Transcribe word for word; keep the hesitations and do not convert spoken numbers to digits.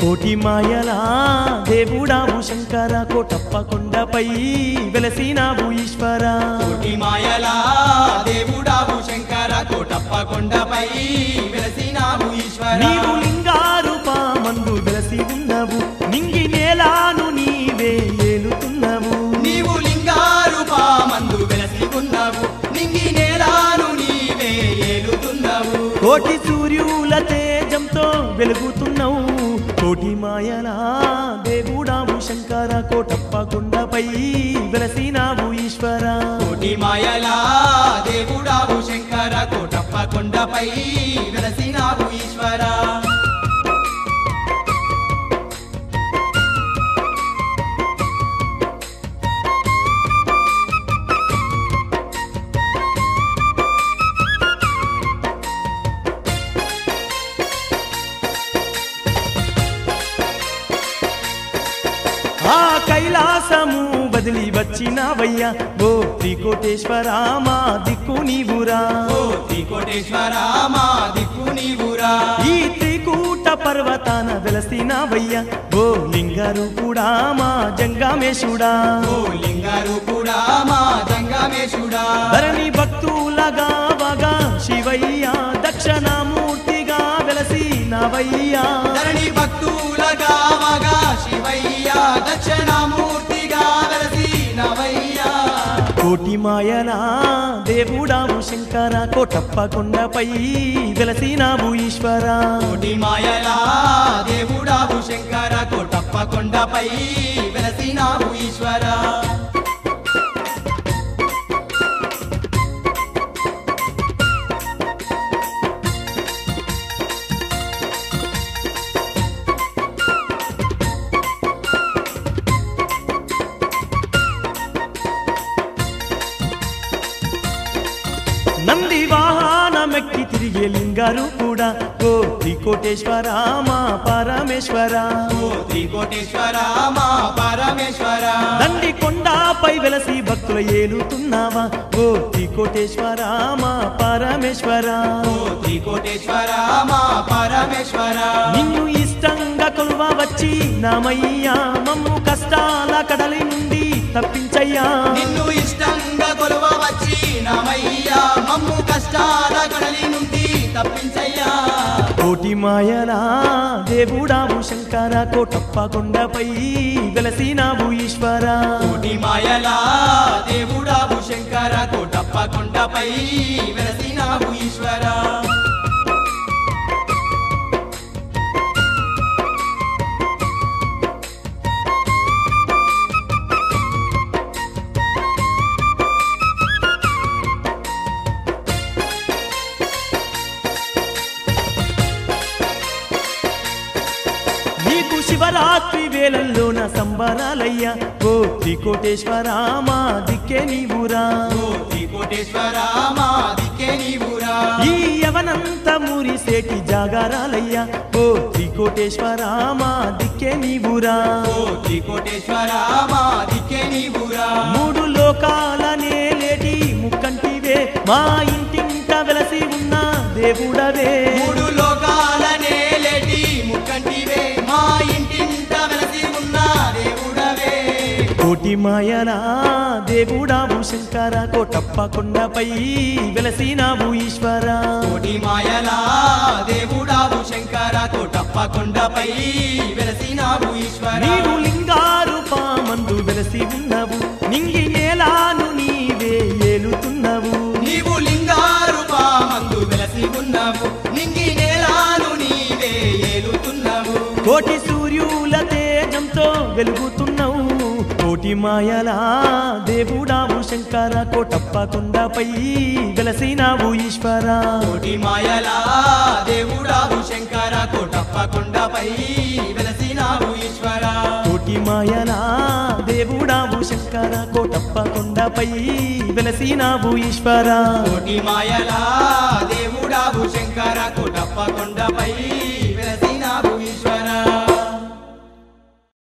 కోటి మాయలా దేవుడావు శంకర కోటప్ప కొండపై వెలసినావు ఈశ్వర కోటి మాయలా దేవుడావు శంకర కోటప్ప కొండపై వెలసినావు ఈశ్వర నీవు లింగారూపమందు వెలసి ఉన్నవు నింగి నేలాను నీవే ఏలుతున్నవు నీవు లింగారూపమందు వెలసి ఉన్నవు నింగి నేలాను నీవే ఏలుతున్నవు కోటి సూర్యుల తేజంతో వెలుగుతున్నావు కోటి మాయలా దేవుడావు శంకర కోటప్ప కొండపై వెలసినావు ఈశ్వర కోటి మాయలా దేవుడావు శంకర కోటప్ప కొండపై వెలసినావు ఈశ్వర ఆ కైలాసము బదిలి వచ్చినవయ్యా ఓ త్రికోటేశ్వర మా దిక్కు నీవురా ఓ త్రికోటేశ్వర మా దిక్కు నీవురా ఈ త్రికూట పర్వతాన వెలసినవయ్యా ఓ లింగారూపుడా మా జంగామేశుడా ఓ లింగారూపుడా మా జంగామేశుడా ధరణి భక్తులగా వగా శివయ్య దక్షిణామూర్తిగా వెలసినవయ్యా ధరణి భక్తులగా వగా శివయ్య దక్షిణామూర్తిగా వెలసినవయ్యా కోటి మాయలా దేవుడావు శంకర కోటప్ప కొండపై వెలసినావు ఈశ్వర కోటి మాయలా దేవుడావు శంకర కోటప్ప కొండపై వెలసినావు ఈశ్వర నంది వాహనమెక్కి తిరిగే లింగారు కూడా ఓ త్రికోటేశ్వర మా పరమేశ్వర ఓ త్రికోటేశ్వర మా పరమేశ్వర దండి కొండపై వెలసి భక్తుల ఏలుతున్నావా ఓ త్రికోటేశ్వర మా పరమేశ్వర ఓ త్రికోటేశ్వర మా పరమేశ్వర నిన్ను ఇష్టంగా కొలువ వచ్చి నామయ్యా మమ్ము కష్టాల కడలి నుండి తప్పించయ్యా నిన్ను ఇష్టంగా కొలువ వచ్చి నామయ్యా మమ్ము కష్టాల కడలి నుండి తప్పించయ్యా కోటి మాయలా దేవుడావు శంకర కోటప్ప కొండపై వెలసినావు ఈశ్వర కోటి మాయలా దేవుడావు శంకర కోటప్ప కొండపై వెలసినావు ఈశ్వర నీకు శివరాత్రి వేళల్లోన సంబరాలయ్యా ఓ త్రికోటేశ్వర మా దిక్కే నీవురా ఓ త్రికోటేశ్వర మా దిక్కే నీవురా ఈ యవనంత మురిసేటి జాగారాలయ్యా ఓ త్రికోటేశ్వర మా దిక్కే నీవురా ఓ త్రికోటేశ్వర మా దిక్కే నీవురా మూడు లోకాల నేలేటి ముక్కంటివే మా ఇంటింట వెలసి ఉన్న దేవుడవే మూడు లోకాల నేలేటి ముక్కంటివే మా ఇంటింట వెలసి ఉన్న దేవుడవే కోటి మాయలా దేవుడావు శంకర కోటప్ప కొండపై వెలసినావు ఈశ్వర కోటి మాయలా దేవుడావు శంకర కోటప్ప కొండపై వెలసినావు ఈశ్వర నీవు లింగారూపమందు వెలసి ఉన్నవు నింగి నేలాను నీవే ఏలుతున్నవు నీవు లింగారూపమందు వెలసి ఉన్నావు నింగి నేలాను నీవే ఏలుతున్నావు కోటి సూర్యుల తేజంతో వెలుగుతున్నావు కోటి మాయలా దేవుడావు శంకర కోటప్ప కొండపై వెలసినావు ఈశ్వర కోటి మాయలా దేవుడావు శంకర కోటప్ప కొండపై వెలసినావు ఈశ్వర కోటి మాయలా దేవుడావు శంకర కోటప్ప కొండపై వెలసినావు ఈశ్వర కోటి మాయలా దేవుడావు శంకర కోటప్ప కొండపై